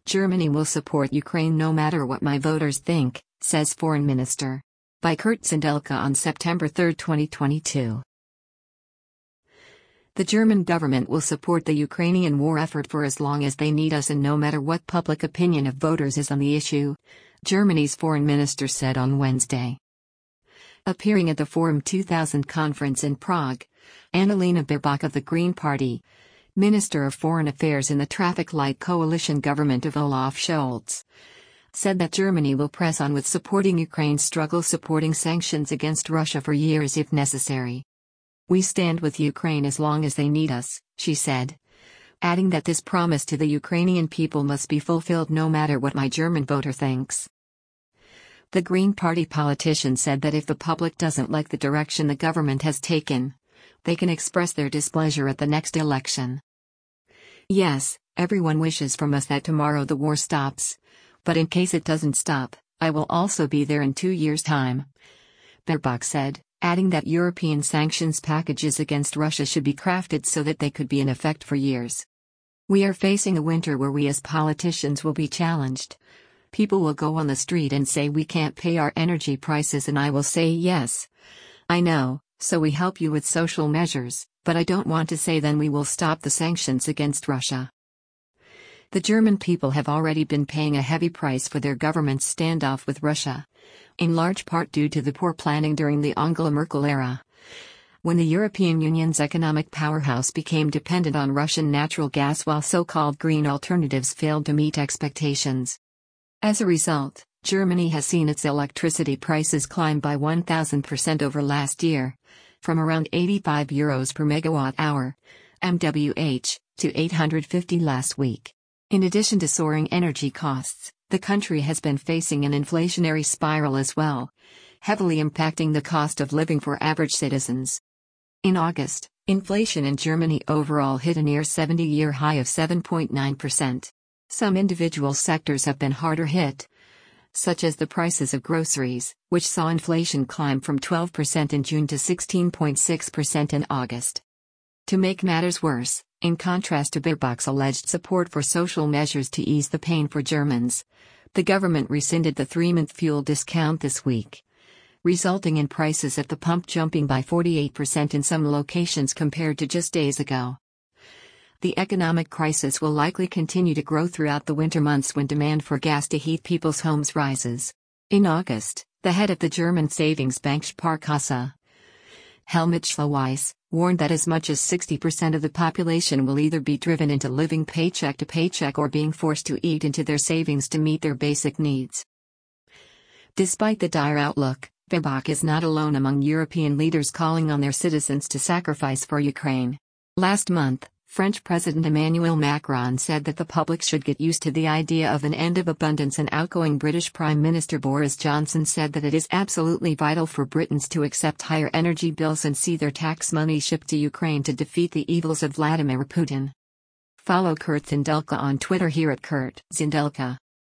Germany will support Ukraine no matter what my voters think, says Foreign Minister. By Kurt Zindelka on September 3, 2022. The German government will support the Ukrainian war effort for as long as they need us and no matter what public opinion of voters is on the issue, Germany's foreign minister said on Wednesday. Appearing at the Forum 2000 conference in Prague, Annalena Baerbock of the Green Party, Minister of Foreign Affairs in the traffic light coalition government of Olaf Scholz, said that Germany will press on with supporting Ukraine's struggle supporting sanctions against Russia for years if necessary. We stand with Ukraine as long as they need us, she said, adding that this promise to the Ukrainian people must be fulfilled no matter what my German voter thinks. The Green Party politician said that if the public doesn't like the direction the government has taken, they can express their displeasure at the next election. Yes, everyone wishes from us that tomorrow the war stops. But in case it doesn't stop, I will also be there in 2 years' time, Baerbock said, adding that European sanctions packages against Russia should be crafted so that they could be in effect for years. We are facing a winter where we as politicians will be challenged. People will go on the street and say we can't pay our energy prices and I will say yes, I know, so we help you with social measures, but I don't want to say then we will stop the sanctions against Russia. The German people have already been paying a heavy price for their government's standoff with Russia, in large part due to the poor planning during the Angela Merkel era, when the European Union's economic powerhouse became dependent on Russian natural gas while so-called green alternatives failed to meet expectations. As a result, Germany has seen its electricity prices climb by 1,000% over last year, from around €85 per megawatt-hour, MWH, to $850 last week. In addition to soaring energy costs, the country has been facing an inflationary spiral as well, heavily impacting the cost of living for average citizens. In August, inflation in Germany overall hit a near 70-year high of 7.9%. Some individual sectors have been harder hit, such as the prices of groceries, which saw inflation climb from 12% in June to 16.6% in August. To make matters worse, in contrast to Baerbock's alleged support for social measures to ease the pain for Germans, the government rescinded the 3-month fuel discount this week, resulting in prices at the pump jumping by 48% in some locations compared to just days ago. The economic crisis will likely continue to grow throughout the winter months when demand for gas to heat people's homes rises. In August, the head of the German savings bank Sparkasse, Helmut Schloss, warned that as much as 60% of the population will either be driven into living paycheck to paycheck or being forced to eat into their savings to meet their basic needs. Despite the dire outlook, Baerbock is not alone among European leaders calling on their citizens to sacrifice for Ukraine. Last month, French President Emmanuel Macron said that the public should get used to the idea of an end of abundance, and outgoing British Prime Minister Boris Johnson said that it is absolutely vital for Britons to accept higher energy bills and see their tax money shipped to Ukraine to defeat the evils of Vladimir Putin. Follow Kurt Zindelka on Twitter here at Kurt Zindelka.